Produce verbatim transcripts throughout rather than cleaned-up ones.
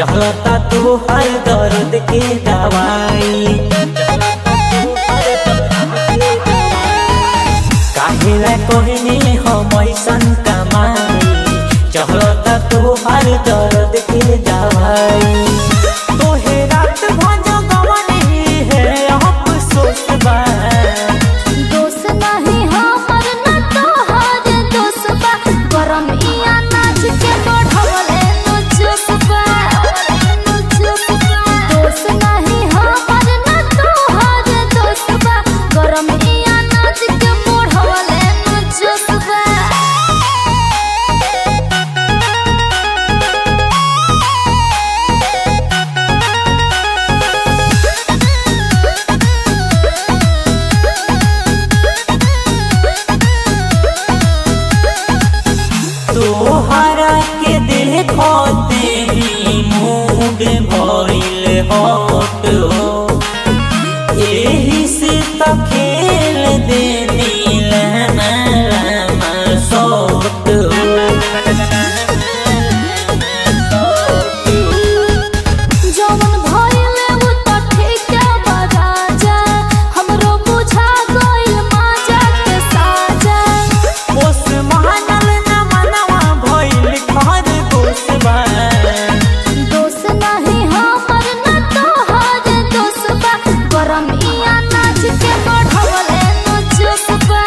चलता तू हर दर्द के दवाई काहेला कहने हम ऐसन कमाई चलता तू हर दर्द के दवाई तोहे रात भज गवनी है अफसोस बा दोष नहीं हमर न तोहर दोष बा गरम इया नाच के बढ़वले नो चुप बा दोष नहीं हमर न तोहर दोष बा गरम इया नाच के बढ़वले नो चुप बा तोहरा के देखो तेरी मूड भइल हट हो एही से त खेल देनी लहना लहना सोट हो जवन भइले उ त ठीक बा राजा हमरो बुझा गइल माजा के साजा ओस महानल न मनवा भइल खर गोसबा दोष नहीं हमर न तोहर दोष बा गरम इया नाच के बढ़वले नो चुप बा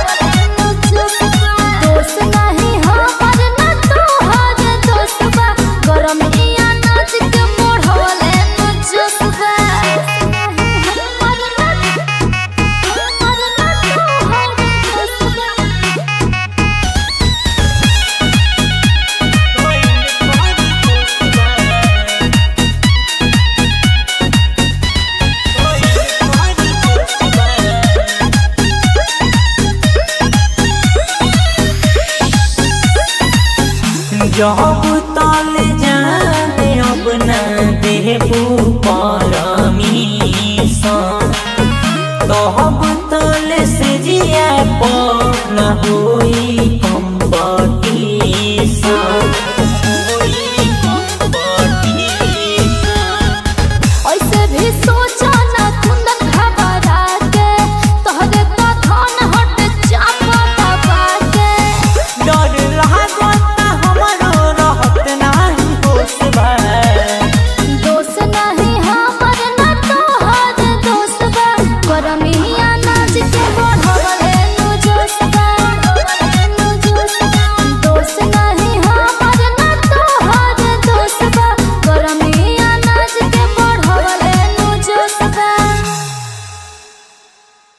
दोष नहीं हमर न तोहर दोष बा गरम इया नाच के बढ़वले नो चुप बा हमर न हमर न तोहर दोष बा जब तल जाने अब न देबू